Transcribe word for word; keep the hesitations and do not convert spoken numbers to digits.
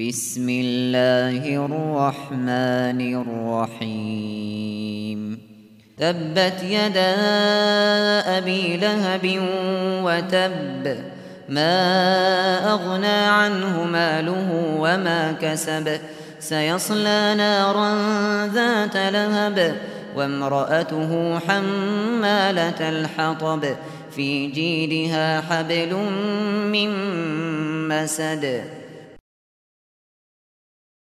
بسم الله الرحمن الرحيم تبت يدا أبي لهب وتب ما أغنى عنه ماله وما كسب سيصلى نارا ذات لهب وامرأته حمالة الحطب في جيدها حبل من مسد